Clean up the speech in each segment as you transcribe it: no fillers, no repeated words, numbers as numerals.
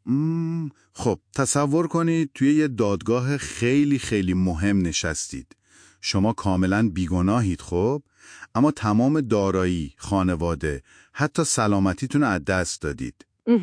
خب تصور کنید توی یه دادگاه خیلی خیلی مهم نشستید. شما کاملا بیگناهید خب، اما تمام دارایی، خانواده، حتی سلامتیتون رو از دست دادید.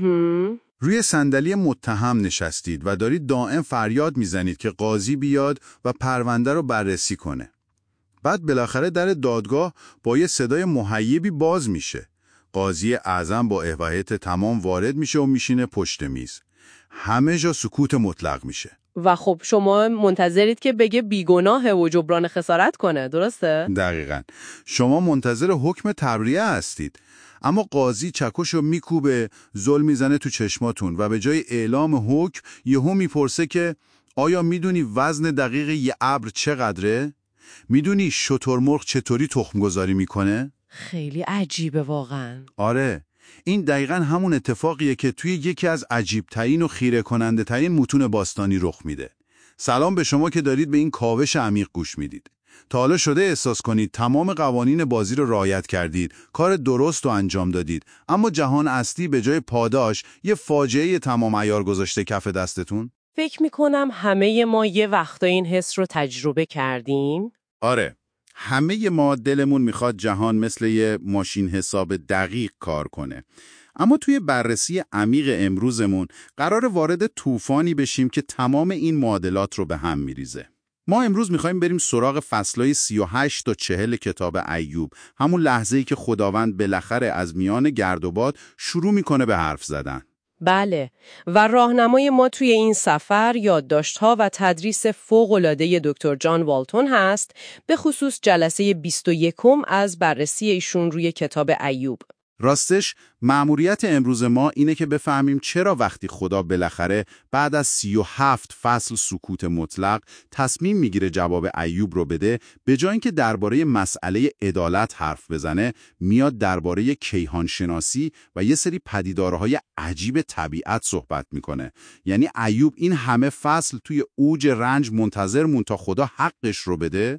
روی صندلی متهم نشستید و دارید دائم فریاد میزنید که قاضی بیاد و پرونده رو بررسی کنه. بعد بالاخره در دادگاه با یه صدای مهیبی باز میشه. قاضی اعظم با وحایت تمام وارد میشه و میشینه پشت میز. همه جا سکوت مطلق میشه. و خب شما منتظرید که بگه بیگناهه و جبران خسارت کنه، درسته؟ دقیقاً. شما منتظر حکم تبریه هستید. اما قاضی چکشو میکوبه، زل میزنه تو چشماتون و به جای اعلام حکم یهو میپرسه که آیا میدونی وزن دقیق یه ابر چقدره؟ میدونی شترمرغ چطوری تخمگذاری میکنه؟ خیلی عجیبه واقعاً. آره، این دقیقاً همون اتفاقیه که توی یکی از عجیب‌ترین و خیره کننده ترین متون باستانی رخ میده. سلام به شما که دارید به این کاوش عمیق گوش میدید. تا حالا شده احساس کنید تمام قوانین بازی رو رعایت کردید، کار درست رو انجام دادید، اما جهان اصلی به جای پاداش یه فاجعه تمام عیار گذاشته کف دستتون؟ فکر میکنم همه ما یه وقتا این حس رو تجربه کردیم. آره، همه ما دلمون میخواد جهان مثل یه ماشین حساب دقیق کار کنه. اما توی بررسی عمیق امروزمون قرار وارد طوفانی بشیم که تمام این معادلات رو به هم میریزه. ما امروز میخوایم بریم سراغ فصلای 38 تا 40 کتاب ایوب، همون لحظه‌ای که خداوند بالاخره از میان گرد و باد شروع میکنه به حرف زدن. بله، و راهنمای ما توی این سفر یادداشت‌ها و تدریس فوق‌العاده دکتر جان والتون هست، به خصوص جلسه 21 از بررسی ایشون روی کتاب ایوب. راستش مأموریت امروز ما اینه که بفهمیم چرا وقتی خدا بالاخره بعد از 37 فصل سکوت مطلق تصمیم میگیره جواب ایوب رو بده، به جای اینکه درباره مسئله عدالت حرف بزنه، میاد درباره کیهان شناسی و یه سری پدیدارهای عجیب طبیعت صحبت میکنه. یعنی ایوب این همه فصل توی اوج رنج منتظر مون تا خدا حقش رو بده.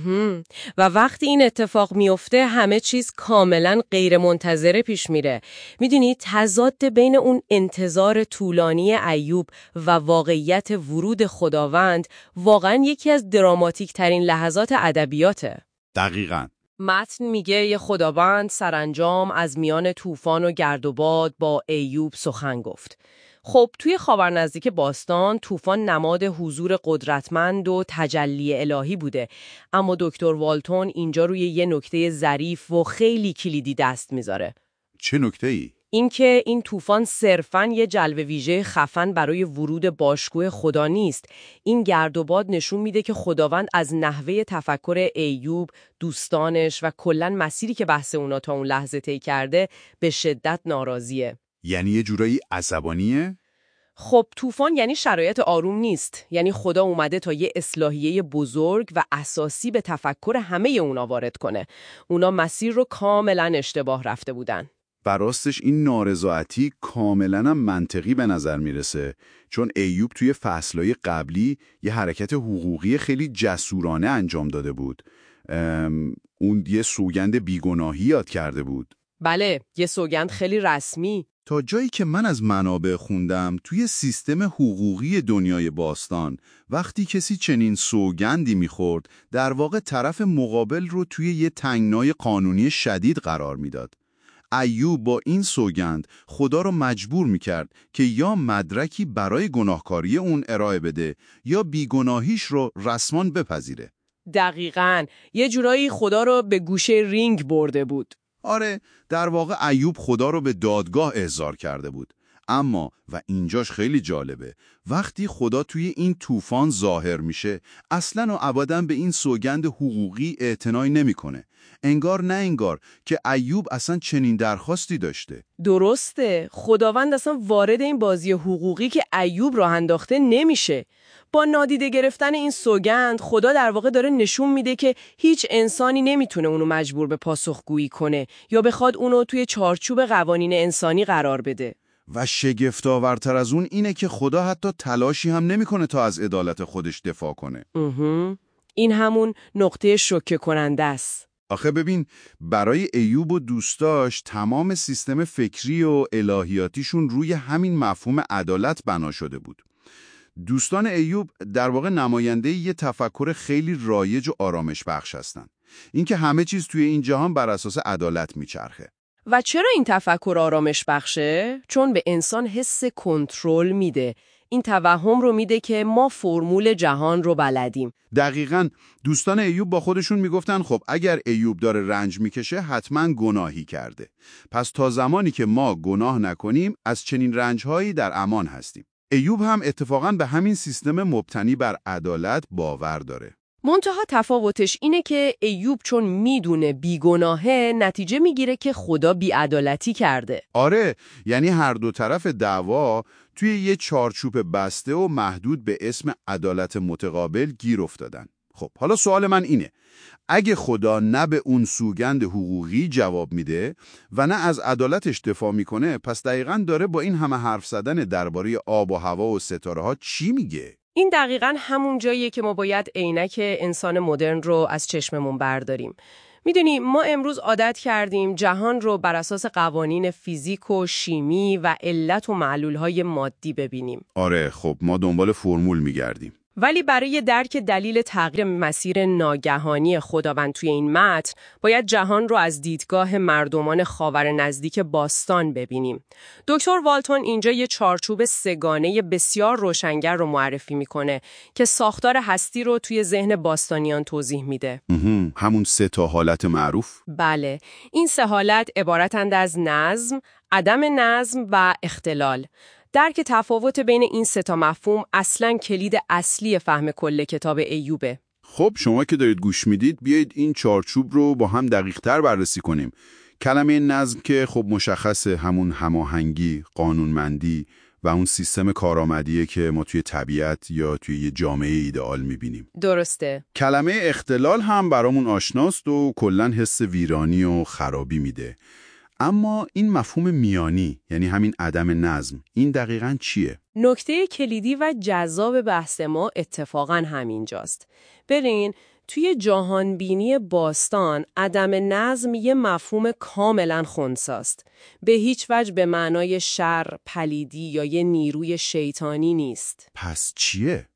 و وقتی این اتفاق میفته همه چیز کاملا غیر منتظره پیش میره. میدونی تضاد بین اون انتظار طولانی ایوب و واقعیت ورود خداوند واقعا یکی از دراماتیک ترین لحظات ادبیاته. دقیقاً. متن میگه یه خداوند سرانجام از میان طوفان و گرد و باد با ایوب سخن گفت. خب توی خاورنزدیک باستان طوفان نماد حضور قدرتمند و تجلی الهی بوده، اما دکتر والتون اینجا روی یه نکته ظریف و خیلی کلیدی دست میذاره. چه نکته‌ای؟ اینکه این طوفان صرفاً یه جلوه ویژه خفن برای ورود باشگوه خدا نیست. این گرد و باد نشون میده که خداوند از نحوه تفکر ایوب، دوستانش و کلاً مسیری که بحث اونا تا اون لحظه طی کرده به شدت ناراضیه. یعنی یه جورایی عصبانیه؟ خب طوفان یعنی شرایط آروم نیست، یعنی خدا اومده تا یه اصلاحیه بزرگ و اساسی به تفکر همه اونا وارد کنه. اونا مسیر رو کاملا اشتباه رفته بودن. براستش این نارضایتی کاملا هم منطقی به نظر میرسه، چون ایوب توی فصلهای قبلی یه حرکت حقوقی خیلی جسورانه انجام داده بود. اون یه سوگند بیگناهی یاد کرده بود. بله، یه سوگند خیلی رسمی. تا جایی که من از منابع خوندم توی سیستم حقوقی دنیای باستان وقتی کسی چنین سوگندی میخورد در واقع طرف مقابل رو توی یه تنگنای قانونی شدید قرار میداد. ایوب با این سوگند خدا رو مجبور میکرد که یا مدرکی برای گناهکاری اون ارائه بده یا بیگناهیش رو رسمان بپذیره. دقیقاً، یه جورایی خدا رو به گوشه رینگ برده بود. آره، در واقع ایوب خدا رو به دادگاه احضار کرده بود. اما و اینجاش خیلی جالبه، وقتی خدا توی این طوفان ظاهر میشه اصلاً و ابداً به این سوگند حقوقی اعتنایی نمیکنه. انگار نه انگار که ایوب اصلا چنین درخواستی داشته. درسته، خداوند اصلا وارد این بازی حقوقی که ایوب راه انداخته نمیشه. با نادیده گرفتن این سوگند خدا در واقع داره نشون میده که هیچ انسانی نمیتونه اونو مجبور به پاسخگویی کنه یا بخواد اونو توی چارچوب قوانین انسانی قرار بده. و شگفت‌آورتر از اون اینه که خدا حتی تلاشی هم نمیکنه تا از عدالت خودش دفاع کنه. این همون نقطه شوکه کننده است. آخه ببین، برای ایوب و دوستاش تمام سیستم فکری و الهیاتیشون روی همین مفهوم عدالت بنا شده بود. دوستان ایوب در واقع نماینده یه تفکر خیلی رایج و آرامش بخش هستن. اینکه همه چیز توی این جهان بر اساس عدالت میچرخه. و چرا این تفکر آرامش بخشه؟ چون به انسان حس کنترل میده. این توهم رو میده که ما فرمول جهان رو بلدیم. دقیقاً دوستان ایوب با خودشون میگفتن خب اگر ایوب داره رنج میکشه حتما گناهی کرده. پس تا زمانی که ما گناه نکنیم از چنین رنجهایی در امان هستیم. ایوب هم اتفاقاً به همین سیستم مبتنی بر عدالت باور داره. منتها تفاوتش اینه که ایوب چون میدونه بیگناهه نتیجه میگیره که خدا بیعدالتی کرده. آره، یعنی هر دو طرف دعوا توی یه چارچوب بسته و محدود به اسم عدالت متقابل گیر افتادن. خب حالا سوال من اینه، اگه خدا نه به اون سوگند حقوقی جواب میده و نه از عدالتش دفاع میکنه، پس دقیقاً داره با این همه حرف زدن درباره آب و هوا و ستاره ها چی میگه؟ این دقیقاً همون جاییه که ما باید عینک انسان مدرن رو از چشممون برداریم. میدونی ما امروز عادت کردیم جهان رو بر اساس قوانین فیزیک و شیمی و علت و معلولهای مادی ببینیم. آره، خب ما دنبال فرمول میگردیم. ولی برای درک دلیل تغییر مسیر ناگهانی خداوند توی این متن، باید جهان رو از دیدگاه مردمان خاور نزدیک باستان ببینیم. دکتر والتون اینجا یه چارچوب سه‌گانه بسیار روشنگر رو معرفی میکنه که ساختار هستی رو توی ذهن باستانیان توضیح میده. همون 3 تا حالت معروف؟ بله، این 3 حالت عبارتند از نظم، عدم نظم و اختلال. درک تفاوت بین این 3 تا مفهوم اصلاً کلید اصلی فهم کل کتاب ایوبه. خب شما که دارید گوش میدید بیایید این چارچوب رو با هم دقیق‌تر بررسی کنیم. کلمه نظم که خب مشخصه همون هماهنگی، قانونمندی و اون سیستم کارآمدیه که ما توی طبیعت یا توی یه جامعه ایدئال میبینیم. درسته. کلمه اختلال هم برامون آشناست و کلاً حس ویرانی و خرابی میده. اما این مفهوم میانی، یعنی همین عدم نظم، این دقیقاً چیه؟ نکته کلیدی و جذاب بحث ما اتفاقاً همینجاست. ببین، توی جهانبینی باستان عدم نظم یه مفهوم کاملاً خنثیست. به هیچ وجه به معنای شر، پلیدی یا یه نیروی شیطانی نیست. پس چیه؟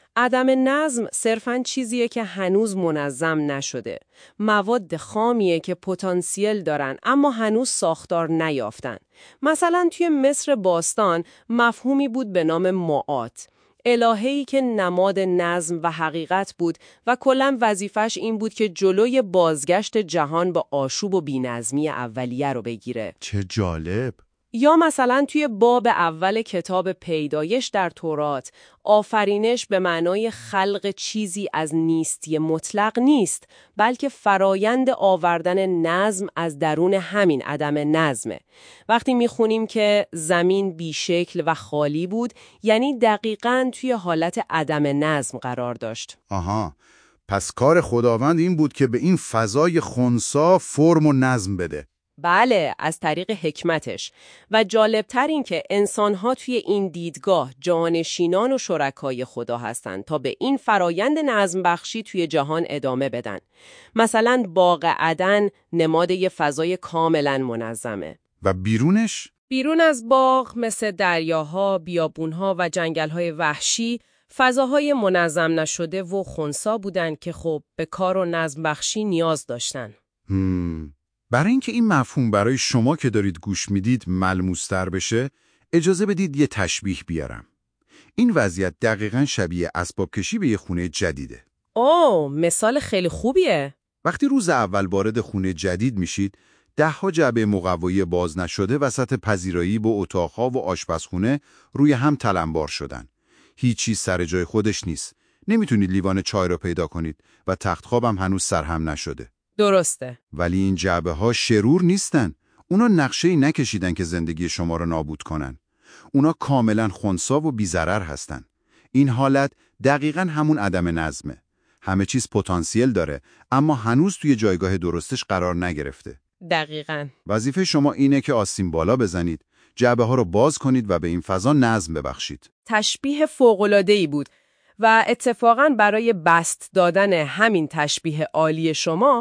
عدم نظم صرفاً چیزیه که هنوز منظم نشده. مواد خامیه که پتانسیل دارن اما هنوز ساختار نیافتن. مثلا توی مصر باستان مفهومی بود به نام ماعات. الهه‌ای که نماد نظم و حقیقت بود و کلاً وظیفش این بود که جلوی بازگشت جهان با آشوب و بی‌نظمی اولیه رو بگیره. چه جالب! یا مثلا توی باب اول کتاب پیدایش در تورات، آفرینش به معنای خلق چیزی از نیستی مطلق نیست، بلکه فرایند آوردن نظم از درون همین عدم نظمه. وقتی میخونیم که زمین بیشکل و خالی بود، یعنی دقیقاً توی حالت عدم نظم قرار داشت. آها، پس کار خداوند این بود که به این فضای خنثی فرم و نظم بده. بله، از طریق حکمتش. و جالبتر این که انسانها توی این دیدگاه جانشینان و شرکای خدا هستند تا به این فرایند نظم بخشی توی جهان ادامه بدن. مثلا باغ عدن نماد یه فضای کاملا منظمه. و بیرونش؟ بیرون از باغ مثل دریاها، بیابونها و جنگلهای وحشی فضاهای منظم نشده و خنثی بودن که خب به کار و نظم بخشی نیاز داشتن. برای اینکه این مفهوم برای شما که دارید گوش میدید ملموس‌تر بشه، اجازه بدید یه تشبیه بیارم. این وضعیت دقیقاً شبیه اسباب کشی به یه خونه جدیده. مثال خیلی خوبیه. وقتی روز اول وارد خونه جدید میشید، 10 جعبه مقوایی باز نشده وسط پذیرایی با اتاق‌ها و آشپزخونه روی هم تلمبار شدن. هیچ چیز سر جای خودش نیست. نمیتونید لیوان چای رو پیدا کنید و تخت خوابم هنوز سرهم نشده. درسته. ولی این جعبه ها شرور نیستن. اونا نقشه‌ای نکشیدن که زندگی شما رو نابود کنن. اونا کاملا خنثی و بی‌ضرر هستن. این حالت دقیقاً همون عدم نظمه. همه چیز پتانسیل داره اما هنوز توی جایگاه درستش قرار نگرفته. دقیقاً. وظیفه شما اینه که آستین بالا بزنید، جعبه ها رو باز کنید و به این فضا نظم ببخشید. تشبیه فوق‌العاده‌ای بود و اتفاقاً برای بست دادن همین تشبیه عالی شما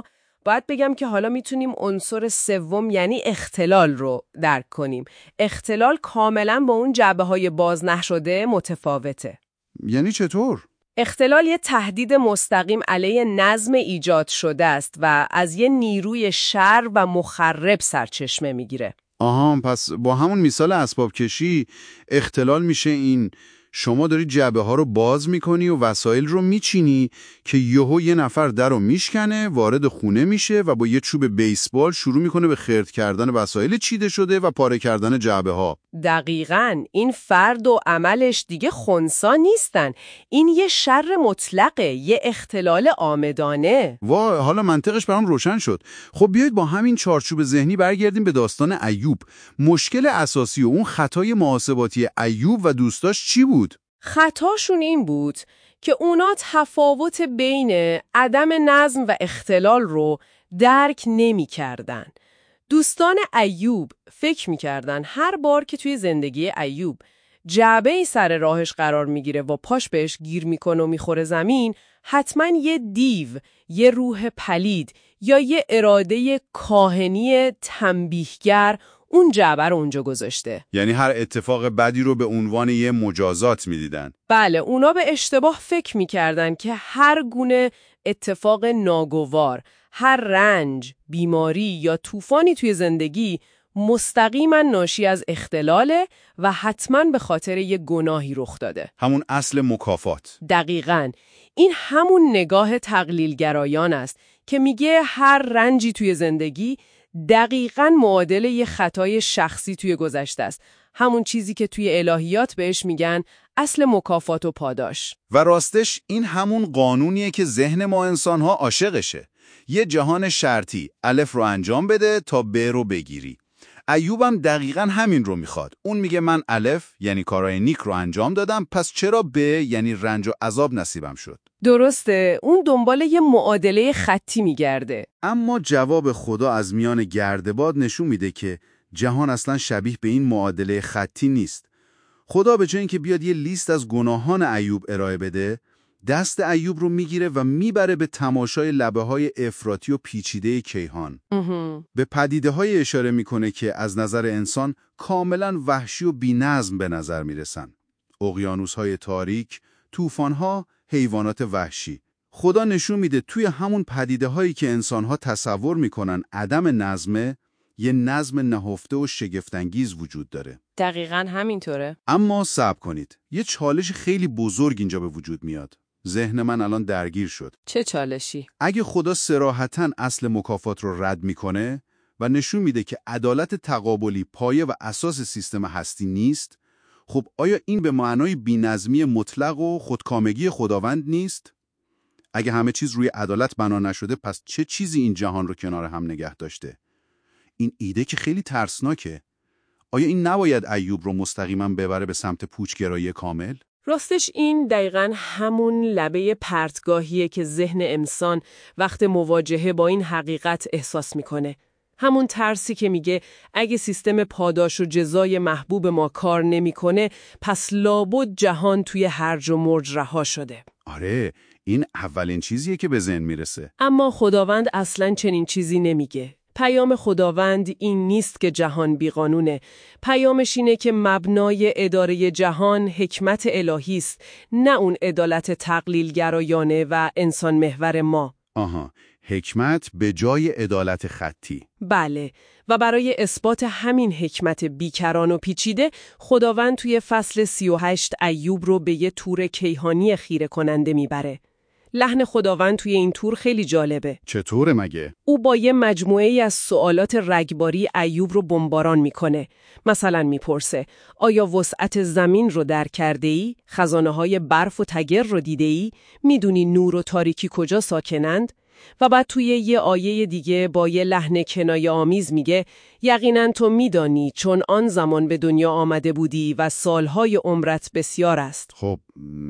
باید بگم که حالا میتونیم عنصر سوم یعنی اختلال رو درک کنیم. اختلال کاملا با اون جعبه‌های باز نشده متفاوته. یعنی چطور؟ اختلال یه تهدید مستقیم علیه نظم ایجاد شده است و از یه نیروی شر و مخرب سرچشمه میگیره. آها، پس با همون مثال اسباب کشی اختلال میشه این: شما داری جعبه ها رو باز میکنی و وسایل رو میچینی که یهو یه نفر در رو میشکنه، وارد خونه میشه و با یه چوب بیسبال شروع میکنه به خرد کردن وسایل چیده شده و پاره کردن جعبه ها. دقیقاً، این فرد و عملش دیگه خنثی نیستن. این یه شر مطلقه، یه اختلال عامدانه. وای، حالا منطقش برام روشن شد. خب بیایید با همین چارچوب ذهنی برگردیم به داستان ایوب. مشکل اساسی و اون خطای محاسباتی ایوب و دوستاش چی بود؟ خطاشون این بود که اونا تفاوت بین عدم نظم و اختلال رو درک نمی کردن. دوستان ایوب فکر می کردن هر بار که توی زندگی ایوب جعبه‌ای سر راهش قرار میگیره و پاش بهش گیر میکنه و میخوره زمین، حتما یه دیو، یه روح پلید یا یه اراده کاهنی تنبیهگر اون جعبه رو اونجا گذاشته. یعنی هر اتفاق بدی رو به عنوان یه مجازات میدیدن. بله، اونا به اشتباه فکر میکردن که هر گونه اتفاق ناگوار، هر رنج، بیماری یا طوفانی توی زندگی مستقیما ناشی از اختلاله و حتما به خاطر یه گناهی رخ داده. همون اصل مکافات. دقیقاً. این همون نگاه تقلیلگرایان است که میگه هر رنجی توی زندگی دقیقاً معادل یه خطای شخصی توی گذشته است. همون چیزی که توی الهیات بهش میگن اصل مکافات و پاداش. و راستش این همون قانونیه که ذهن ما انسان‌ها عاشقشه. یه جهان شرطی، الف رو انجام بده تا ب رو بگیری. ایوبم دقیقاً همین رو میخواد. اون میگه من الف یعنی کارهای نیک رو انجام دادم، پس چرا ب یعنی رنج و عذاب نصیبم شد؟ درسته، اون دنبال یه معادله خطی میگرده. اما جواب خدا از میان گردباد نشون میده که جهان اصلاً شبیه به این معادله خطی نیست. خدا به جای اینکه بیاد یه لیست از گناهان ایوب ارائه بده، دست ایوب رو میگیره و میبره به تماشای لبه‌های افراطی و پیچیده کیهان. به پدیده‌های اشاره میکنه که از نظر انسان کاملاً وحشی و بی‌نظم به نظر میرسن. اقیانوس‌های تاریک، طوفان‌ها، حیوانات وحشی. خدا نشون میده توی همون پدیده‌هایی که انسان‌ها تصور میکنن عدم نظمه، یه نظم نهفته و شگفت‌انگیز وجود داره. دقیقاً همینطوره. اما صبر کنید. یه چالش خیلی بزرگ اینجا به وجود میاد. ذهن من الان درگیر شد. چه چالشی؟ اگه خدا صراحتاً اصل مکافات رو رد میکنه و نشون میده که عدالت تقابلی پایه و اساس سیستم هستی نیست، خب آیا این به معنای بی‌نظمی مطلق و خودکامگی خداوند نیست؟ اگه همه چیز روی عدالت بنا نشده، پس چه چیزی این جهان رو کنار هم نگه داشته؟ این ایده که خیلی ترسناکه. آیا این نباید ایوب رو مستقیما ببره به سمت پوچگرایی کامل؟ راستش این دقیقاً همون لبه پرتگاهیه که ذهن انسان وقت مواجهه با این حقیقت احساس میکنه. همون ترسی که میگه اگه سیستم پاداش و جزای محبوب ما کار نمیکنه، پس لابد جهان توی هرج و مرج رها شده. آره، این اولین چیزیه که به ذهن میرسه. اما خداوند اصلاً چنین چیزی نمیگه. پیام خداوند این نیست که جهان بیقانونه. پیامش اینه که مبنای اداره جهان حکمت الهی است، نه اون عدالت تقلیلگرایانه و انسان محور ما. آها، حکمت به جای عدالت خطی. بله، و برای اثبات همین حکمت بیکران و پیچیده، خداوند توی فصل 38 ایوب رو به یه تور کیهانی خیره کننده میبره. لحن خداوند توی این تور خیلی جالبه. چطوره مگه؟ او با یه مجموعه‌ای از سوالات رگباری ایوب رو بمباران میکنه. مثلا میپرسه آیا وسعت زمین رو درک کرده‌ای؟ خزانه‌های برف و تگر رو دیده‌ای؟ میدونی نور و تاریکی کجا ساکنند؟ و بعد توی یه آیه دیگه با یه لحن کنایه آمیز میگه یقینا تو میدانی چون آن زمان به دنیا آمده بودی و سالهای عمرت بسیار است. خب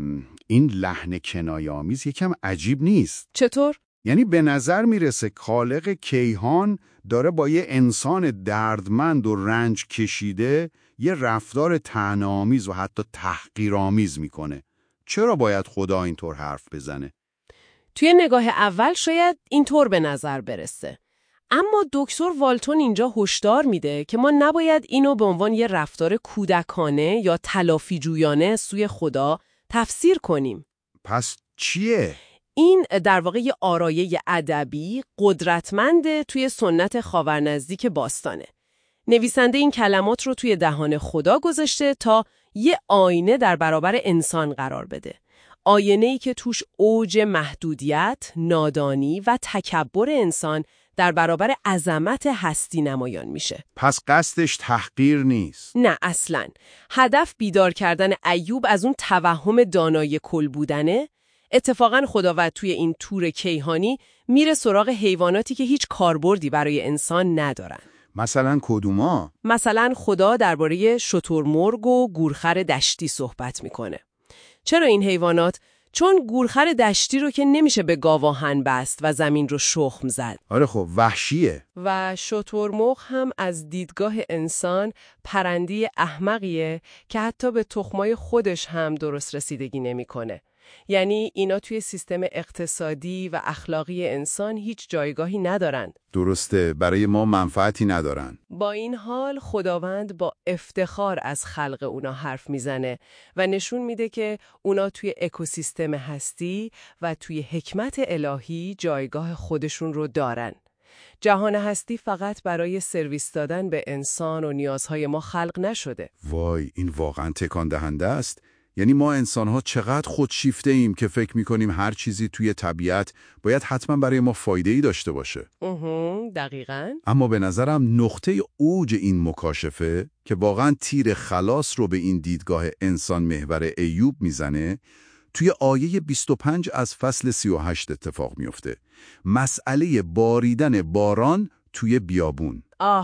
این لحن کنایه آمیز یکم عجیب نیست؟ چطور؟ یعنی به نظر میرسه خالق کیهان داره با یه انسان دردمند و رنج کشیده یه رفتار طعنه‌آمیز و حتی تحقیرآمیز میکنه. چرا باید خدا اینطور حرف بزنه؟ توی نگاه اول شاید اینطور به نظر برسه. اما دکتر والتون اینجا هشدار میده که ما نباید اینو به عنوان یه رفتار کودکانه یا تلافی جویانه سوی خدا تفسیر کنیم. پس چیه؟ این در واقع یه آرایه ادبی قدرتمند توی سنت خاورنزدیک باستانه. نویسنده این کلمات رو توی دهان خدا گذاشته تا یه آینه در برابر انسان قرار بده. آینه‌ای که توش اوج محدودیت، نادانی و تکبر انسان در برابر عظمت هستی نمایان میشه. پس قصدش تحقیر نیست. نه اصلاً. هدف بیدار کردن ایوب از اون توهم دانای کل بودنه. اتفاقاً خداوند توی این تور کیهانی میره سراغ حیواناتی که هیچ کاربردی برای انسان ندارن. مثلا کدوما؟ مثلا خدا درباره شترمرغ و گورخر دشتی صحبت میکنه. چرا این حیوانات؟ چون گورخر دشتی رو که نمیشه به گاواهن بست و زمین رو شخم زد. آره خب وحشیه. و شترمرغ هم از دیدگاه انسان پرنده احمقیه که حتی به تخمای خودش هم درست رسیدگی نمیکنه. یعنی اینا توی سیستم اقتصادی و اخلاقی انسان هیچ جایگاهی ندارن. درسته، برای ما منفعتی ندارن. با این حال خداوند با افتخار از خلق اونا حرف میزنه و نشون میده که اونا توی اکوسیستم هستی و توی حکمت الهی جایگاه خودشون رو دارن. جهان هستی فقط برای سرویس دادن به انسان و نیازهای ما خلق نشده. وای، این واقعا تکان دهنده است. یعنی ما انسان‌ها چقدر خودشیفته ایم که فکر می‌کنیم هر چیزی توی طبیعت باید حتما برای ما فایده‌ای داشته باشه. دقیقاً. اما به نظرم نقطه اوج این مکاشفه که واقعا تیر خلاص رو به این دیدگاه انسان محور ایوب میزنه، توی آیه 25 از فصل 38 اتفاق میفته. مسئله باریدن باران توی بیابون.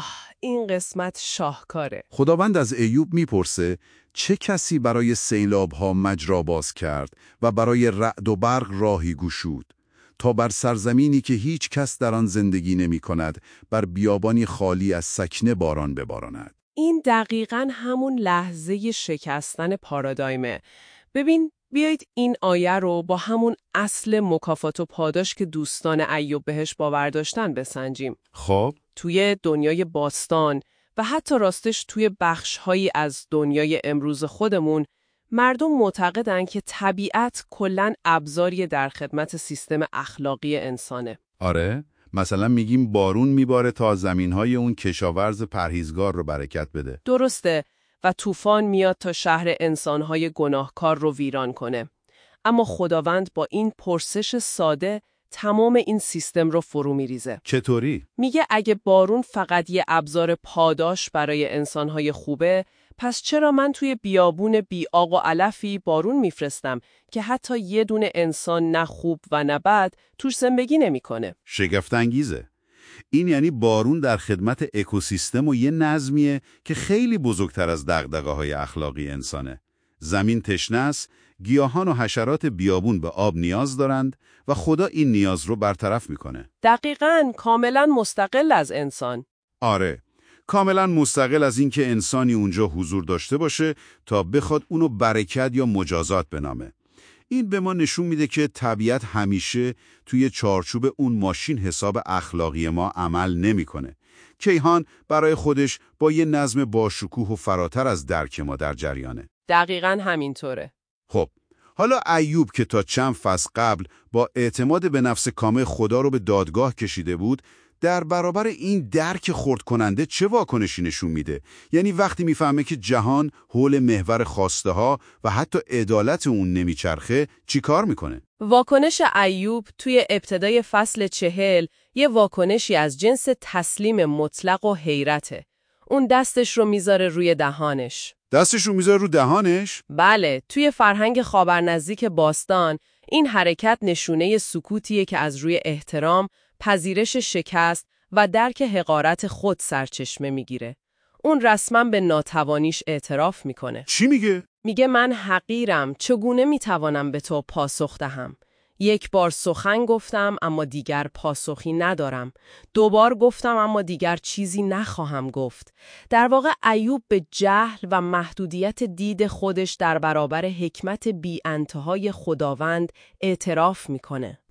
این قسمت شاهکاره. خداوند از ایوب میپرسه چه کسی برای سیلاب‌ها مجرا باز کرد و برای رعد و برق راهی گشود تا بر سرزمینی که هیچ کس در آن زندگی نمی‌کند بر بیابانی خالی از سکنه باران بباراند. این دقیقاً همون لحظه شکستن پارادایمه. ببین، بیایید این آیه رو با همون اصل مکافات و پاداش که دوستان ایوب بهش باور داشتن بسنجیم. خب توی دنیای باستان و حتی راستش توی بخش‌هایی از دنیای امروز خودمون، مردم معتقدن که طبیعت کلاً ابزاری در خدمت سیستم اخلاقی انسانه. آره، مثلا میگیم بارون میباره تا زمینهای اون کشاورز پرهیزگار رو برکت بده. درسته، و طوفان میاد تا شهر انسانهای گناهکار رو ویران کنه. اما خداوند با این پرسش ساده تمام این سیستم رو فرو میریزه. چطوری؟ میگه اگه بارون فقط یه ابزار پاداش برای انسانهای خوبه، پس چرا من توی بیابون بی آق و علفی بارون میفرستم که حتی یه دونه انسان نه خوب و نه بد توش زندگی نمیکنه؟ شگفت انگیزه. این یعنی بارون در خدمت اکوسیستم و یه نظمیه که خیلی بزرگتر از دغدغه‌های اخلاقی انسانه. زمین تشنه است، گیاهان و حشرات بیابون به آب نیاز دارند و خدا این نیاز رو برطرف میکنه. دقیقاً، کاملاً مستقل از انسان. آره، کاملا مستقل از این که انسانی اونجا حضور داشته باشه تا بخواد اونو برکت یا مجازات بنامه. این به ما نشون میده که طبیعت همیشه توی چارچوب اون ماشین حساب اخلاقی ما عمل نمیکنه. کیهان برای خودش با یه نظم باشکوه و فراتر از درک ما در جریانه. دقیقاً همینطوره. خب، حالا ایوب که تا چند فصل قبل با اعتماد به نفس کامل خدا رو به دادگاه کشیده بود، در برابر این درک خرد کننده چه واکنشی نشون میده؟ یعنی وقتی میفهمه که جهان حول محور خواسته ها و حتی عدالت اون نمیچرخه، چی کار میکنه؟ واکنش ایوب توی ابتدای فصل 40 یه واکنشی از جنس تسلیم مطلق و حیرته. اون دستش رو میذاره روی دهانش. دستش رو میذاره رو دهانش؟ بله، توی فرهنگ خاورنزدیک باستان این حرکت نشونه سکوتیه که از روی احترام، پذیرش شکست و درک حقارت خود سرچشمه میگیره. اون رسما به ناتوانیش اعتراف میکنه. چی میگه؟ میگه من حقیرم، چگونه میتوانم به تو پاسخ دهم؟ یک بار سخن گفتم اما دیگر پاسخی ندارم. 2 بار گفتم اما دیگر چیزی نخواهم گفت. در واقع ایوب به جهل و محدودیت دید خودش در برابر حکمت بی انتهای خداوند اعتراف میکنه.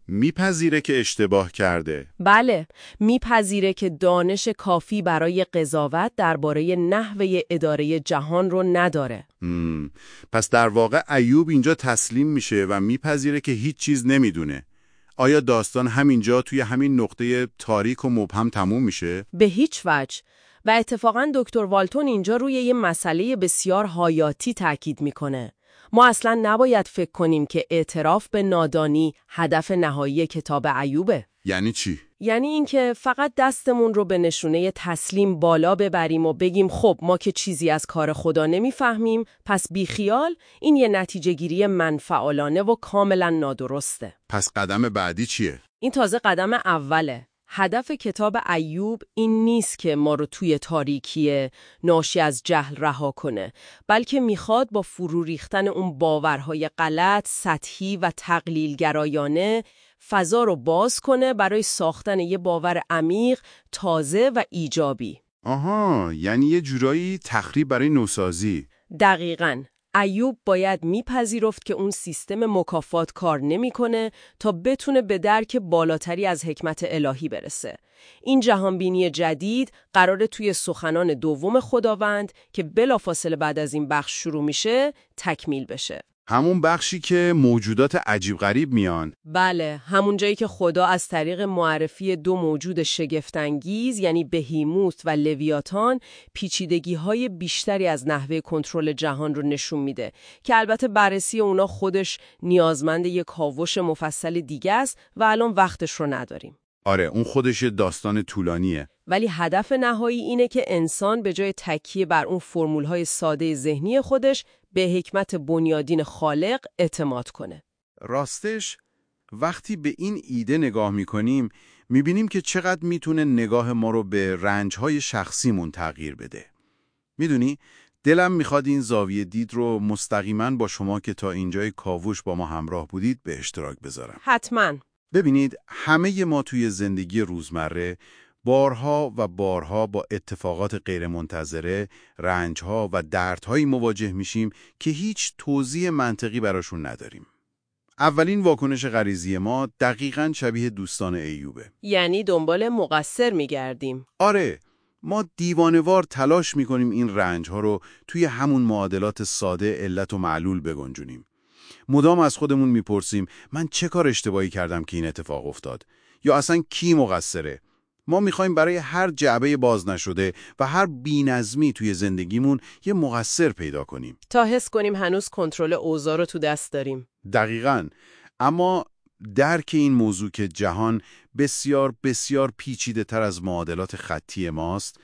میپذیره که اشتباه کرده. بله، میپذیره که دانش کافی برای قضاوت درباره نحوه اداره جهان رو نداره. پس در واقع ایوب اینجا تسلیم میشه و میپذیره که هیچ چیز نمیدونه. آیا داستان همینجا توی همین نقطه تاریک و مبهم تموم میشه؟ به هیچ وجه. و اتفاقاً دکتر والتون اینجا روی یه مسئله بسیار حیاتی تاکید میکنه. ما اصلاً نباید فکر کنیم که اعتراف به نادانی هدف نهایی کتاب ایوبه. یعنی چی؟ یعنی اینکه فقط دستمون رو به نشونه تسلیم بالا ببریم و بگیم خب ما که چیزی از کار خدا نمیفهمیم، پس بیخیال، این یه نتیجه گیری منفعلانه و کاملا نادرسته. پس قدم بعدی چیه؟ این تازه قدم اوله. هدف کتاب ایوب این نیست که ما رو توی تاریکی ناشی از جهل رها کنه، بلکه میخواد با فرو ریختن اون باورهای غلط، سطحی و تقلیلگرایانه فضا رو باز کنه برای ساختن یه باور عمیق، تازه و ایجابی. آها، یعنی یه جورایی تخریب برای نوسازی. دقیقاً. ایوب باید میپذیرفت که اون سیستم مکافات کار نمیکنه تا بتونه به درک بالاتری از حکمت الهی برسه. این جهانبینی جدید قراره توی سخنان دوم خداوند که بلافاصله بعد از این بخش شروع میشه تکمیل بشه. همون بخشی که موجودات عجیب غریب میان. بله، همون جایی که خدا از طریق معرفی دو موجود شگفت‌انگیز یعنی بهیموت و لویاتان پیچیدگی‌های بیشتری از نحوه کنترل جهان رو نشون میده که البته بررسی اونا خودش نیازمند یک کاوش مفصل دیگه است و الان وقتش رو نداریم. آره، اون خودش داستان طولانیه. ولی هدف نهایی اینه که انسان به جای تکیه بر اون فرمول‌های ساده ذهنی خودش به حکمت بنیادین خالق اعتماد کنه. راستش وقتی به این ایده نگاه میکنیم میبینیم که چقدر میتونه نگاه ما رو به رنج‌های شخصیمون تغییر بده. میدونی دلم میخواد این زاویه دید رو مستقیما با شما که تا اینجای کاوش با ما همراه بودید به اشتراک بذارم. حتماً. ببینید همه ما توی زندگی روزمره بارها و بارها با اتفاقات غیرمنتظره، رنجها و دردهایی مواجه میشیم که هیچ توضیح منطقی براشون نداریم. اولین واکنش غریزی ما دقیقاً شبیه دوستان ایوبه. یعنی دنبال مقصر میگردیم. آره، ما دیوانه‌وار تلاش میکنیم این رنجها رو توی همون معادلات ساده علت و معلول بگنجونیم. مدام از خودمون میپرسیم من چه کار اشتباهی کردم که این اتفاق افتاد؟ یا اصلا کی مقصره؟ ما میخوایم برای هر جعبه باز نشده و هر بی‌نظمی توی زندگیمون یه مقصر پیدا کنیم. تا حس کنیم هنوز کنترل اوضاع رو تو دست داریم. دقیقاً. اما درک این موضوع که جهان بسیار بسیار پیچیده تر از معادلات خطی ماست،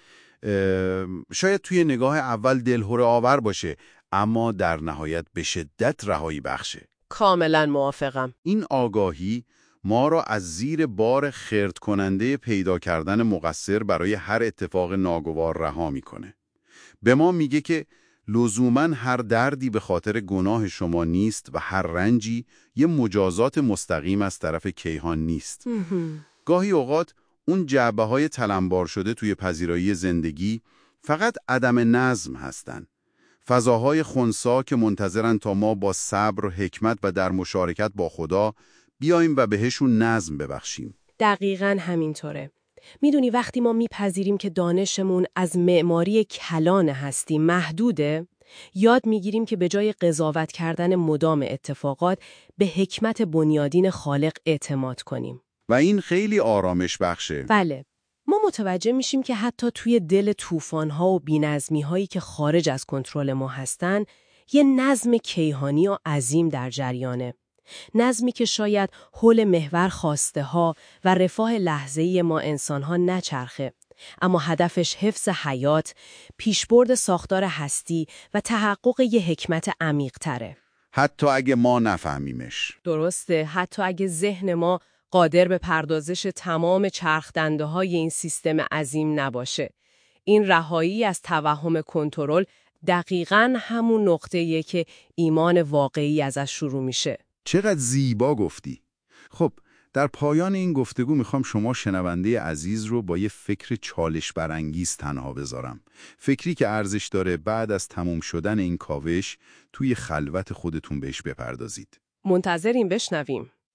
شاید توی نگاه اول دلهره آور باشه، اما در نهایت به شدت رهایی بخشه. کاملا موافقم. این آگاهی ما را از زیر بار خرد کننده پیدا کردن مقصر برای هر اتفاق ناگوار رها میکنه. به ما میگه که لزوماً هر دردی به خاطر گناه شما نیست و هر رنجی یه مجازات مستقیم از طرف کیهان نیست. گاهی اوقات اون جعبه‌های تلمبار شده توی پذیرایی زندگی فقط عدم نظم هستن. فضاهای خنثی که منتظرن تا ما با صبر و حکمت و در مشارکت با خدا بیایم و بهشون نظم ببخشیم. دقیقاً همینطوره. میدونی وقتی ما میپذیریم که دانشمون از معماری کلان هستی محدوده، یاد میگیریم که به جای قضاوت کردن مدام اتفاقات به حکمت بنیادین خالق اعتماد کنیم. و این خیلی آرامش بخشه. بله. ما متوجه میشیم که حتی توی دل طوفان‌ها و بی‌نظمی‌هایی که خارج از کنترل ما هستن، یه نظم کیهانی و عظیم در جریانه. نظمی که شاید حول محور خواسته ها و رفاه لحظه‌ای ما انسان‌ها نچرخه، اما هدفش حفظ حیات، پیشبرد ساختار هستی و تحقق یه حکمت عمیق‌تره. حتی اگه ما نفهمیمش. درسته، حتی اگه ذهن ما قادر به پردازش تمام چرخدنده‌های این سیستم عظیم نباشه. این رهایی از توهم کنترل دقیقاً همون نقطه‌ایه که ایمان واقعی ازش شروع میشه. چقدر زیبا گفتی. خب در پایان این گفتگو میخوام شما شنونده عزیز رو با یه فکر چالش برانگیز تنها بذارم. فکری که ارزش داره بعد از تموم شدن این کاوش توی خلوت خودتون بهش بپردازید. منتظریم بشنویم.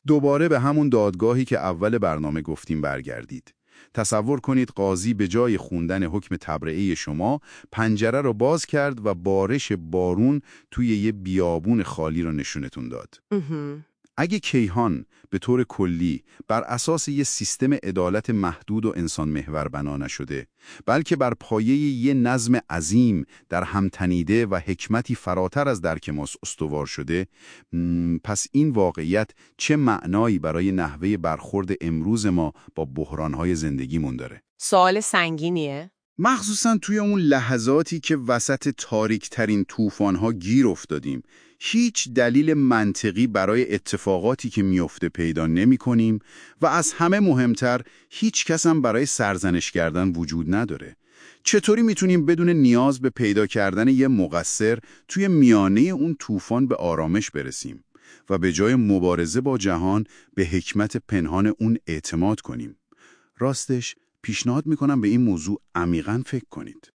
دوباره به همون دادگاهی که اول برنامه گفتیم برگردید. تصور کنید قاضی به جای خوندن حکم تبرئه شما پنجره رو باز کرد و بارش بارون توی یه بیابون خالی رو نشونتون داد. اگه کیهان به طور کلی بر اساس یه سیستم عدالت محدود و انسان محور بنا نشده، بلکه بر پایه یه نظم عظیم در همتنیده و حکمتی فراتر از درک ما استوار شده، پس این واقعیت چه معنایی برای نحوه برخورد امروز ما با بحرانهای زندگیمون داره؟ سوال سنگینیه. مخصوصاً توی اون لحظاتی که وسط تاریک‌ترین طوفان‌ها گیر افتادیم، هیچ دلیل منطقی برای اتفاقاتی که میفته پیدا نمی‌کنیم و از همه مهمتر هیچ کس هم برای سرزنش کردن وجود نداره. چطوری میتونیم بدون نیاز به پیدا کردن یه مقصر توی میانه اون طوفان به آرامش برسیم و به جای مبارزه با جهان به حکمت پنهان اون اعتماد کنیم؟ راستش پیشنهاد میکنم به این موضوع عمیقاً فکر کنید.